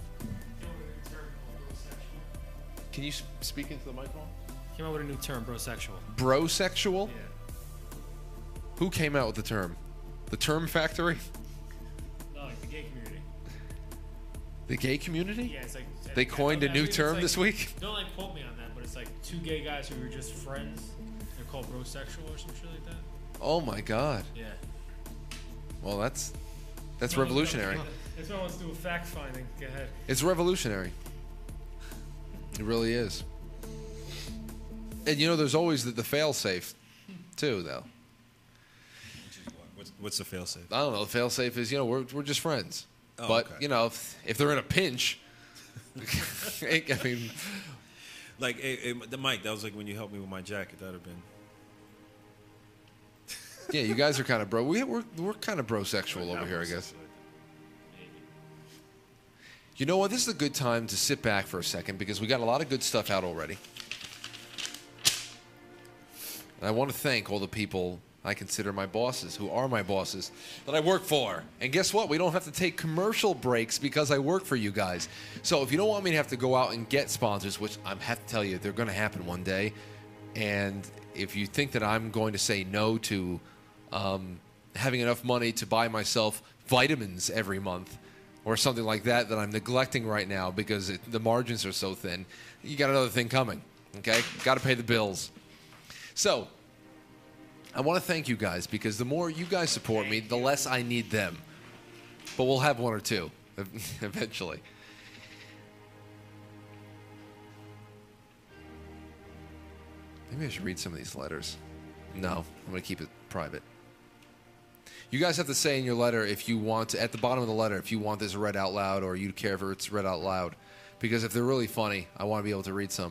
Can you speak into the microphone? Came up with a new term, brosexual. Brosexual? Yeah. Who came out with the term? The Term Factory? No, like the gay community. The gay community? Yeah, it's like They coined a new term like, this week? Don't like quote me on that, but it's like two gay guys who were just friends. They're called brosexual or some shit like that. Oh my God. Yeah. Well, that's revolutionary. If someone wants to do a fact finding, go ahead. It's revolutionary. It really is. And you know, there's always the fail-safe, too, though. Which is what? What's the fail-safe? I don't know. The fail-safe is, you know, we're just friends. Oh, But, okay. you know, if they're in a pinch, I mean... Like, the Mike, that was like when you helped me with my jacket. That would have been... Yeah, you guys are kind of bro. We're kind of brosexual over here, I guess. You know what? This is a good time to sit back for a second because we got a lot of good stuff out already. And I want to thank all the people I consider my bosses, who are my bosses, that I work for. And guess what? We don't have to take commercial breaks because I work for you guys. So if you don't want me to have to go out and get sponsors, which I have to tell you, they're going to happen one day, and if you think that I'm going to say no to having enough money to buy myself vitamins every month or something like that I'm neglecting right now because the margins are so thin, you got another thing coming, okay? Got to pay the bills. So I want to thank you guys because the more you guys support me, the less I need them. But we'll have one or two eventually. Maybe I should read some of these letters. No, I'm going to keep it private. You guys have to say in your letter if you want to, at the bottom of the letter, if you want this read out loud or you care if it's read out loud. Because if they're really funny, I want to be able to read some.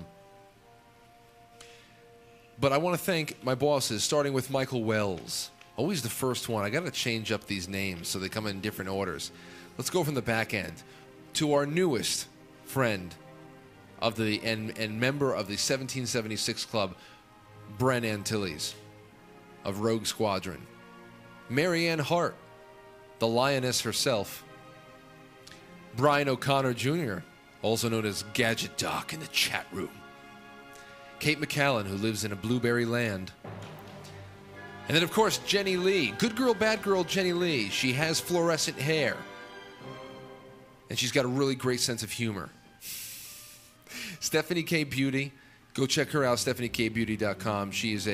But I want to thank my bosses, starting with Michael Wells. Always the first one. I got to change up these names so they come in different orders. Let's go from the back end. To our newest friend of the and member of the 1776 Club, Bren Antilles of Rogue Squadron. Marianne Hart, the lioness herself. Brian O'Connor Jr., also known as Gadget Doc in the chat room. Kate McCallan, who lives in a blueberry land. And then, of course, Jenny Lee. Good girl, bad girl, Jenny Lee. She has fluorescent hair. And she's got a really great sense of humor. Stephanie K. Beauty. Go check her out, StephanieKBeauty.com. She is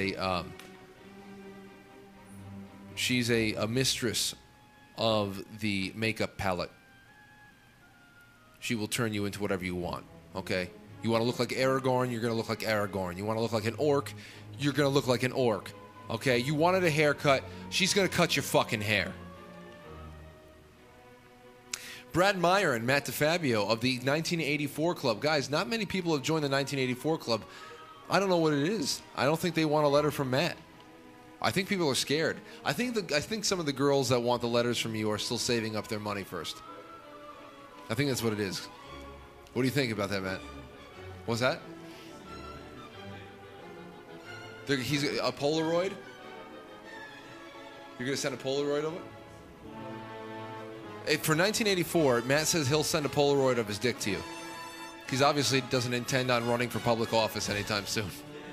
she's a mistress of the makeup palette. She will turn you into whatever you want, okay? You want to look like Aragorn, you're going to look like Aragorn. You want to look like an orc, you're going to look like an orc, okay? You wanted a haircut, she's going to cut your fucking hair. Brad Meyer and Matt DeFabio of the 1984 Club. Guys, not many people have joined the 1984 Club. I don't know what it is. I don't think they want a letter from Matt. I think people are scared. I think some of the girls that want the letters from you are still saving up their money first. I think that's what it is. What do you think about that, Matt? What's that? He's a Polaroid? You're going to send a Polaroid of it? For 1984, Matt says he'll send a Polaroid of his dick to you. He obviously doesn't intend on running for public office anytime soon.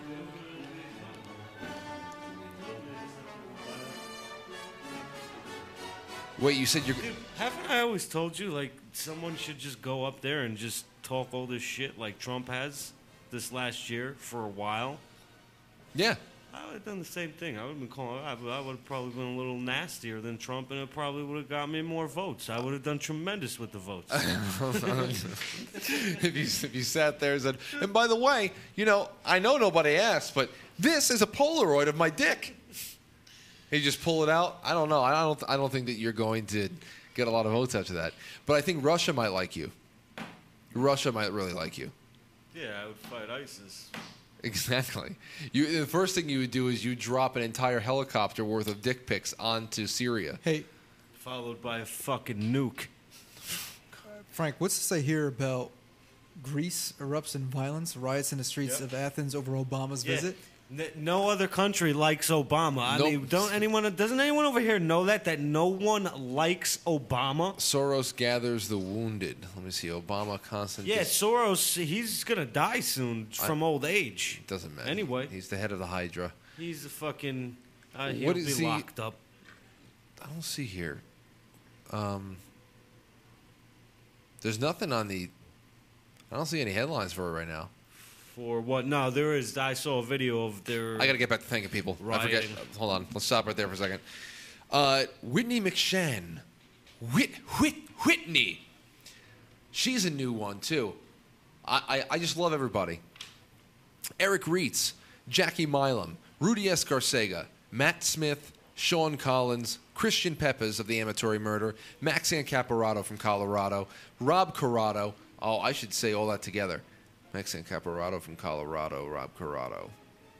Wait, you said you're... Dude, haven't I always told you, like, someone should just go up there and just talk all this shit like Trump has this last year for a while? Yeah. I would have done the same thing. I would have been calling. I would have probably been a little nastier than Trump, and it probably would have got me more votes. I would have done tremendous with the votes. if you sat there and said, and by the way, you know, I know nobody asked, but this is a Polaroid of my dick. You just pull it out. I don't know. I don't think that you're going to get a lot of votes after that. But I think Russia might like you. Russia might really like you. Yeah, I would fight ISIS. Exactly. The first thing you would do is you drop an entire helicopter worth of dick pics onto Syria. Hey, followed by a fucking nuke. Frank, what's to say here about Greece erupts in violence, riots in the streets of Athens over Obama's visit? No other country likes Obama. I mean, doesn't anyone over here know that no one likes Obama? Soros gathers the wounded. Let me see. Obama constant. Yeah, Soros, he's going to die soon from old age. Doesn't matter. Anyway. He's the head of the Hydra. He's the fucking... He'll be locked up. I don't see here. There's nothing on the... I don't see any headlines for it right now. For what? No, there is. I saw a video of their... I got to get back to thanking people. Rioting. I forget. Hold on. Let's stop right there for a second. Whitney McShann. Whitney. She's a new one, too. I just love everybody. Eric Reitz, Jackie Milam, Rudy Escarcega, Matt Smith, Sean Collins, Christian Peppers of the Amatory Murder, Max Caporato from Colorado, Rob Corrado. Oh, I should say all that together. Max Caporato from Colorado, Rob Corrado.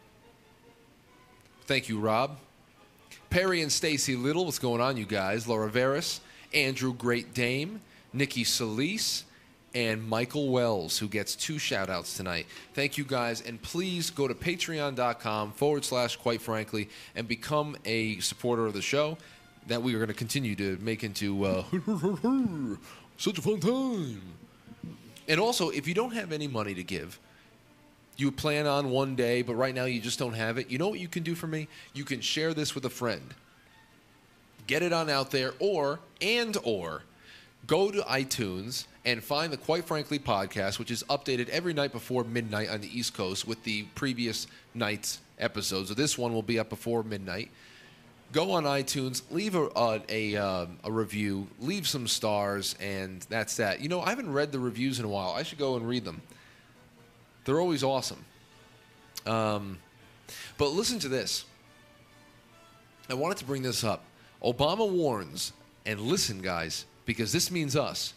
Thank you, Rob. Perry and Stacy Little, what's going on, you guys? Laura Veris, Andrew Great Dame, Nikki Solis, and Michael Wells, who gets 2 shout-outs tonight. Thank you, guys, and please go to patreon.com/quite frankly and become a supporter of the show that we are going to continue to make into such a fun time. And also, if you don't have any money to give, you plan on one day, but right now you just don't have it, you know what you can do for me? You can share this with a friend. Get it on out there, or go to iTunes and find the Quite Frankly podcast, which is updated every night before midnight on the East Coast with the previous night's episodes. So this one will be up before midnight. Go on iTunes, leave a review, leave some stars, and that's that. You know, I haven't read the reviews in a while. I should go and read them. They're always awesome. But listen to this. I wanted to bring this up. Obama warns, and listen, guys, because this means us.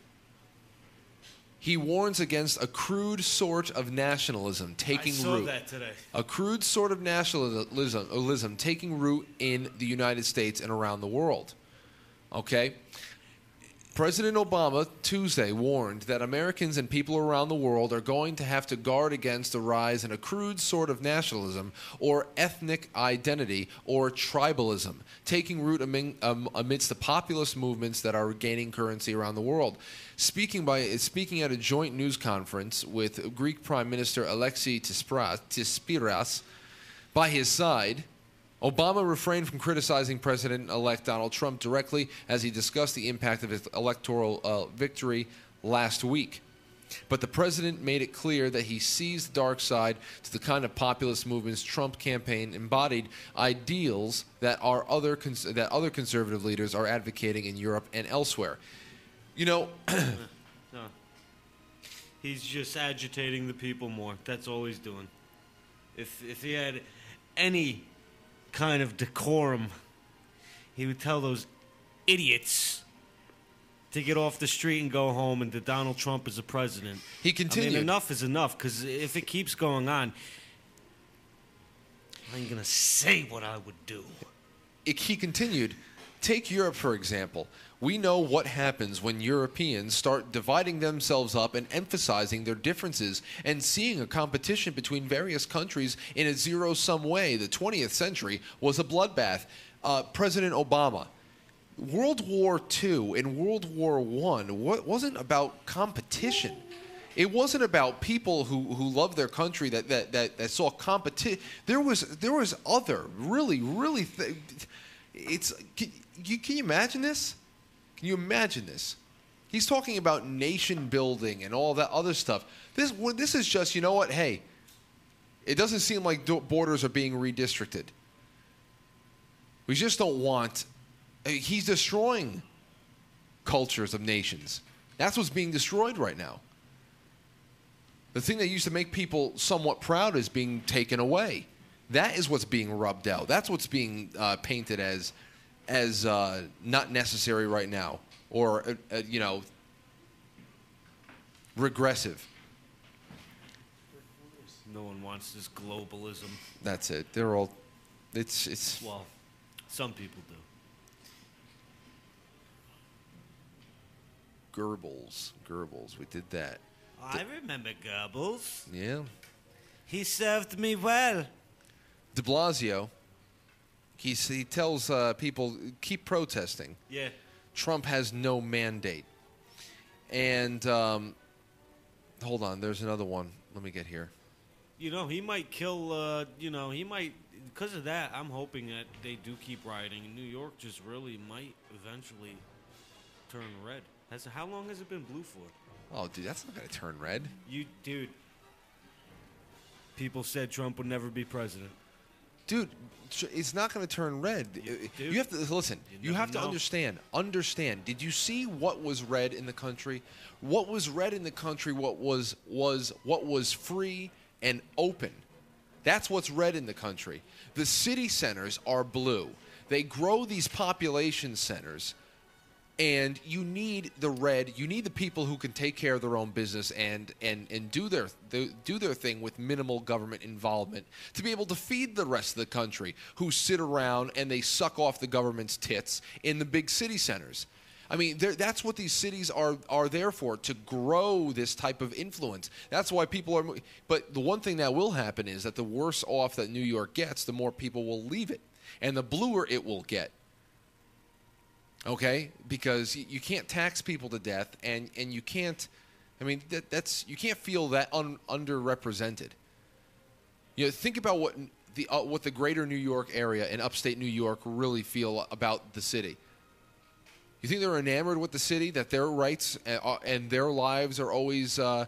He warns against a crude sort of nationalism taking root. I saw that today. A crude sort of nationalism taking root in the United States and around the world. Okay? President Obama Tuesday warned that Americans and people around the world are going to have to guard against a rise in a crude sort of nationalism or ethnic identity or tribalism taking root amidst the populist movements that are gaining currency around the world. Speaking at a joint news conference with Greek Prime Minister Alexis Tsipras by his side, Obama refrained from criticizing President-elect Donald Trump directly as he discussed the impact of his electoral victory last week. But the president made it clear that he sees the dark side to the kind of populist movements Trump campaign embodied, ideals that other conservative leaders are advocating in Europe and elsewhere. You know, no. He's just agitating the people more. That's all he's doing. If he had any kind of decorum, he would tell those idiots to get off the street and go home and that Donald Trump is the president. He continued. I mean, enough is enough, because if it keeps going on, I ain't going to say what I would do. He continued, take Europe, for example. We know what happens when Europeans start dividing themselves up and emphasizing their differences and seeing a competition between various countries in a zero-sum way. The 20th century was a bloodbath. President Obama, World War II and World War I wasn't about competition. It wasn't about people who loved their country that saw competition. There was other really can you imagine this? Can you imagine this? He's talking about nation building and all that other stuff. This is just, you know what? Hey, it doesn't seem like borders are being redistricted. We just don't want... He's destroying cultures of nations. That's what's being destroyed right now. The thing that used to make people somewhat proud is being taken away. That is what's being rubbed out. That's what's being painted as not necessary right now, or regressive. No one wants this globalism. That's it. They're all. It's. Well, some people do. Goebbels. We did that. I remember Goebbels. Yeah. He served me well. De Blasio. He tells people, keep protesting. Yeah. Trump has no mandate. And, hold on, there's another one. Let me get here. You know, he might kill, he might because of that, I'm hoping that they do keep rioting. New York just really might eventually turn red. How long has it been blue for? Oh, dude, that's not going to turn red. Dude. People said Trump would never be president. Dude, it's not going to turn red. You have to listen. You have to understand. Understand. Did you see what was red in the country? What was red in the country? What was free and open? That's what's red in the country. The city centers are blue. They grow these population centers. And you need the red. You need the people who can take care of their own business and do their thing with minimal government involvement to be able to feed the rest of the country who sit around and they suck off the government's tits in the big city centers. I mean, that's what these cities are there for, to grow this type of influence. That's why people are. But the one thing that will happen is that the worse off that New York gets, the more people will leave it, and the bluer it will get. Okay, because you can't tax people to death, and you can't. I mean, you can't feel that underrepresented. You know, think about what the greater New York area and upstate New York really feel about the city. You think they're enamored with the city, that their rights and their lives are always, their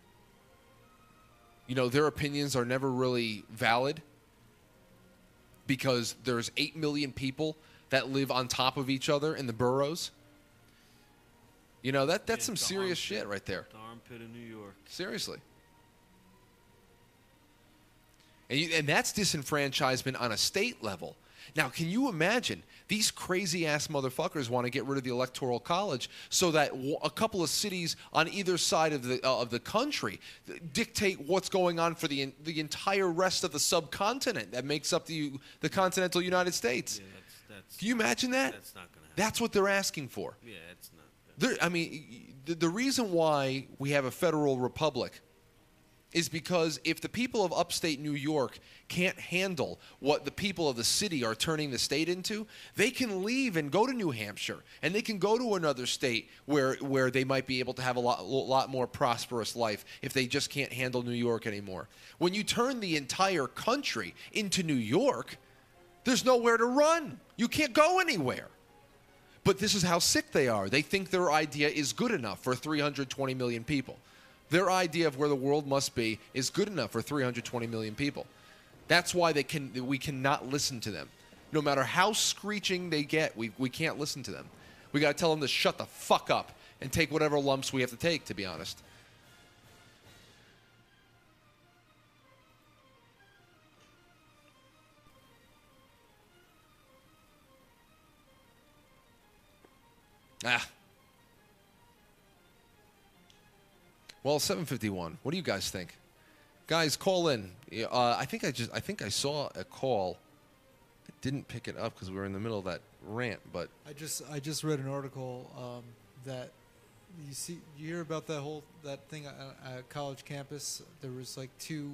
opinions are never really valid because there's 8 million people that live on top of each other in the boroughs? You know, that's some serious shit right there. The armpit of New York. Seriously. And that's disenfranchisement on a state level. Now, can you imagine these crazy-ass motherfuckers want to get rid of the Electoral College so that a couple of cities on either side of the country dictate what's going on for the entire rest of the subcontinent that makes up the continental United States? Yeah, that's can you imagine that? That's not going to happen. That's what they're asking for. Yeah, it's not. I mean, the reason why we have a federal republic is because if the people of upstate New York can't handle what the people of the city are turning the state into, they can leave and go to New Hampshire, and they can go to another state where they might be able to have a lot more prosperous life if they just can't handle New York anymore. When you turn the entire country into New York, there's nowhere to run. You can't go anywhere. But this is how sick they are. They think their idea is good enough for 320 million people. Their idea of where the world must be is good enough for 320 million people. That's why we cannot listen to them. No matter how screeching they get, we can't listen to them. We got to tell them to shut the fuck up and take whatever lumps we have to take, to be honest. Well, 7:51. What do you guys think? Guys, call in. I think I saw a call. I didn't pick it up because we were in the middle of that rant. But I just read an article that you hear about that thing at a college campus. There was like two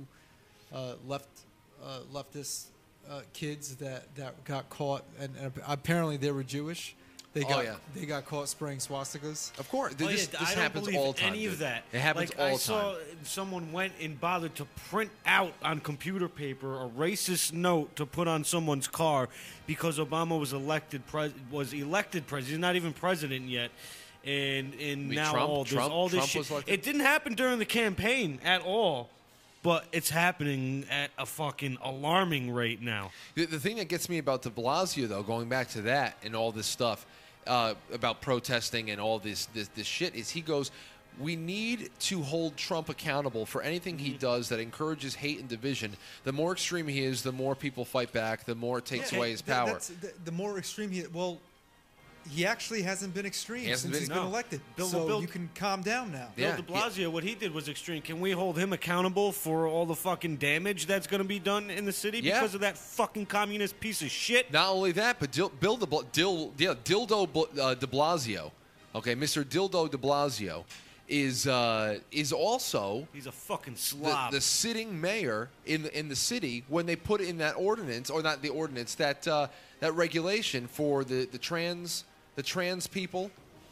leftist kids that got caught, and apparently they were Jewish. They got caught spraying swastikas. Of course, this I happens don't all the time. Any of that. It happens all the time. I saw someone went and bothered to print out on computer paper a racist note to put on someone's car because Obama was elected president. He's not even president yet, and now there's all this shit. It didn't happen during the campaign at all. But it's happening at a fucking alarming rate now. The thing that gets me about de Blasio, though, going back to that and all this stuff about protesting and all this shit, is he goes, we need to hold Trump accountable for anything he does that encourages hate and division. The more extreme he is, the more people fight back, the more it takes away his power. The more extreme he actually hasn't been extreme since he's been elected. You can calm down now. Bill de Blasio, what he did was extreme. Can we hold him accountable for all the fucking damage that's going to be done in the city because of that fucking communist piece of shit? Not only that, but Dildo de Blasio, okay, Mr. Dildo de Blasio is also he's a fucking slob. The sitting mayor in the city when they put in that ordinance, or not the ordinance, that regulation for the trans people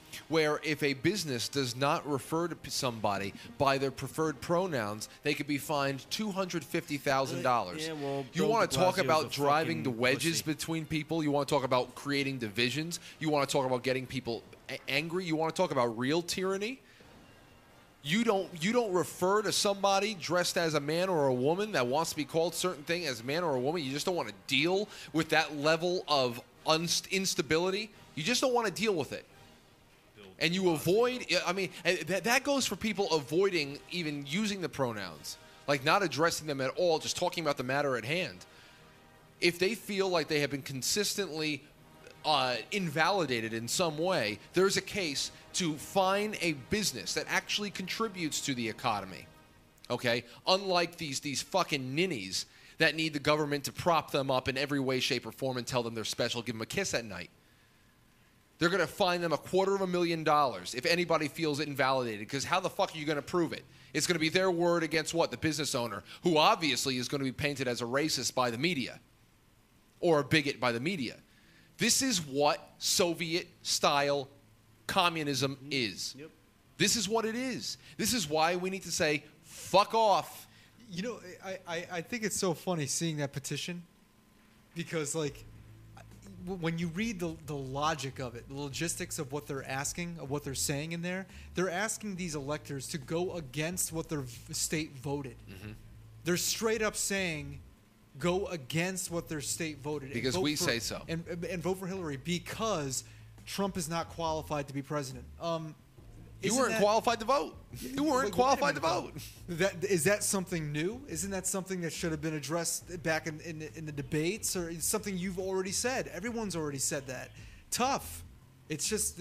where if a business does not refer to somebody by their preferred pronouns, they could be fined $250,000. Yeah, well, you Bill want de to talk Blasio's about a driving the fucking wedges pussy. between people? You want to talk about creating divisions? You want to talk about getting people angry? You want to talk about real tyranny? You don't refer to somebody dressed as a man or a woman that wants to be called certain thing as a man or a woman. You just don't want to deal with that level of instability. You just don't want to deal with it. And you avoid, I mean, that goes for people avoiding even using the pronouns, like not addressing them at all, just talking about the matter at hand. If they feel like they have been consistently invalidated in some way, there's a case to find a business that actually contributes to the economy. Okay? Unlike these fucking ninnies that need the government to prop them up in every way, shape, or form and tell them they're special, give them a kiss at night. They're going to fine them $250,000 if anybody feels invalidated, because how the fuck are you going to prove it? It's going to be their word against what? The business owner, who obviously is going to be painted as a racist by the media or a bigot by the media. This is what Soviet-style communism is. Yep. This is what it is. This is why we need to say, fuck off. You know, I think it's so funny seeing that petition because, like, when you read the logic of it, the logistics of what they're asking, of what they're saying in there, they're asking these electors to go against what their state voted. Mm-hmm. They're straight up saying, go against what their state voted. Because we say so. And vote for Hillary because Trump is not qualified to be president. You weren't qualified to vote. You weren't qualified to vote. Is that something new? Isn't that something that should have been addressed back in the debates, or is something you've already said? Everyone's already said that. Tough. It's just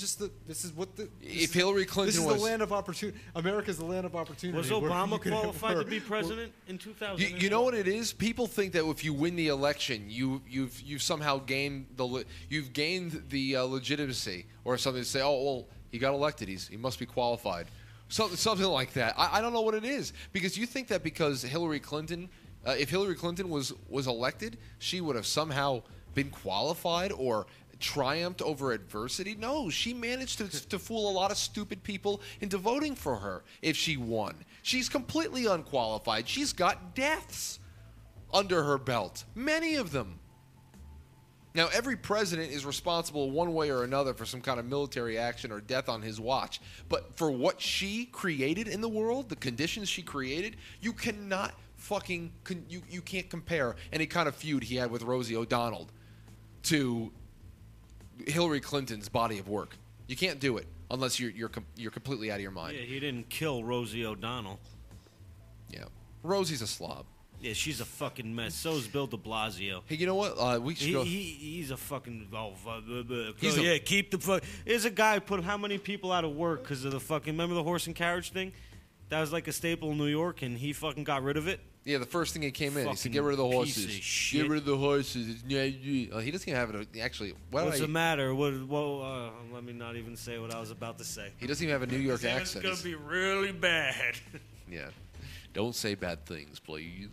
if Hillary Clinton this is the land of opportunity. America's the land of opportunity. Was Obama qualified to be president in 2000? You know what it is? People think that if you win the election, you've somehow gained the legitimacy or something to say, oh well, he got elected, he must be qualified, something like that. I don't know what it is, because you think that because Hillary Clinton, if Hillary Clinton was elected, she would have somehow been qualified or triumphed over adversity. No, she managed to fool a lot of stupid people into voting for her if she won. She's completely unqualified. She's got deaths under her belt, many of them. Now, every president is responsible one way or another for some kind of military action or death on his watch. But for what she created in the world, the conditions she created, you cannot you can't compare any kind of feud he had with Rosie O'Donnell to Hillary Clinton's body of work. You can't do it unless you're completely out of your mind. Yeah, he didn't kill Rosie O'Donnell. Yeah, Rosie's a slob. Yeah, she's a fucking mess. So is Bill de Blasio. Hey, you know what? We should go. He's a fucking. Keep the fuck. There's a guy who put how many people out of work because of the fucking. Remember the horse and carriage thing? That was like a staple in New York, and he fucking got rid of it. Yeah, the first thing he came in, he said, "Get rid of the horses. Get rid of the horses." He doesn't even have it. Actually, what's the matter? Let me not even say what I was about to say. He doesn't even have a New York accent. It's gonna be really bad. Yeah, don't say bad things, please.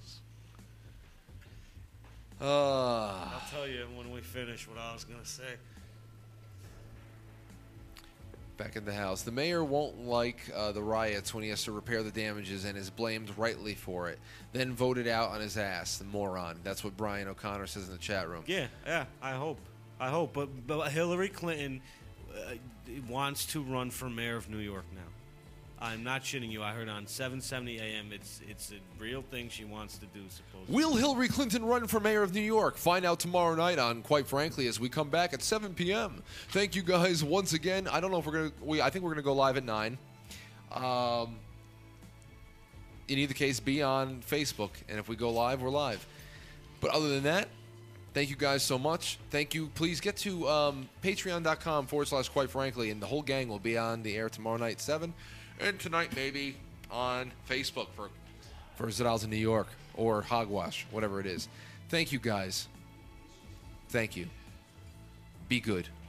I'll tell you when we finish what I was gonna say. Back in the house. The mayor won't like the riots when he has to repair the damages and is blamed rightly for it. Then voted out on his ass. The moron. That's what Brian O'Connor says in the chat room. Yeah, I hope. But Hillary Clinton wants to run for mayor of New York now. I'm not shitting you. I heard on 770 AM it's a real thing she wants to do, supposedly. Will Hillary Clinton run for mayor of New York? Find out tomorrow night on Quite Frankly as we come back at 7 p.m. Thank you guys once again. I don't know if I think we're going to go live at 9. In either case, be on Facebook. And if we go live, we're live. But other than that, thank you guys so much. Thank you. Please get to patreon.com/Quite Frankly, and the whole gang will be on the air tomorrow night at 7. And tonight, maybe on Facebook for Zadal's in New York or Hogwash, whatever it is. Thank you, guys. Thank you. Be good.